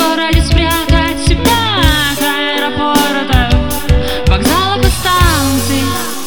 городе спрятать себя от аэропорта, вокзалов и станций.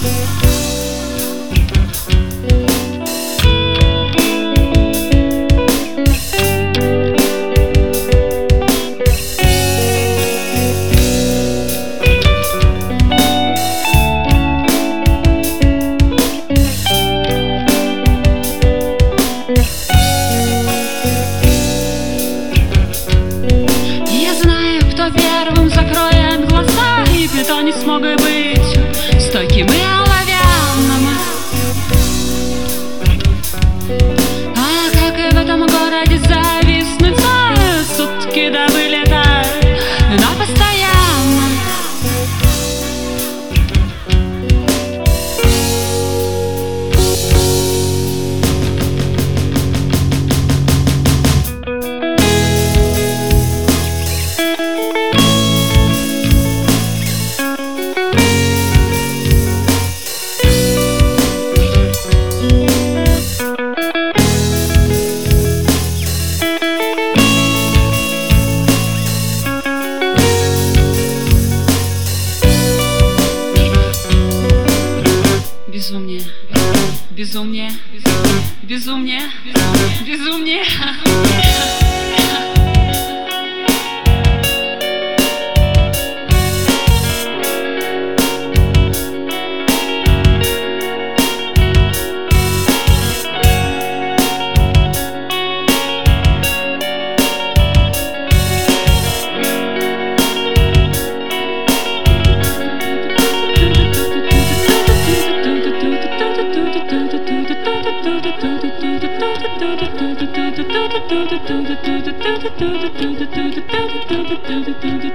Первым закроет глаза, и кто не смог быть стойким и оловянным. А как и в этом городе зависнуть за сутки до вылета на постоянно. Безумнее, безумнее, безумнее, безумнее. Do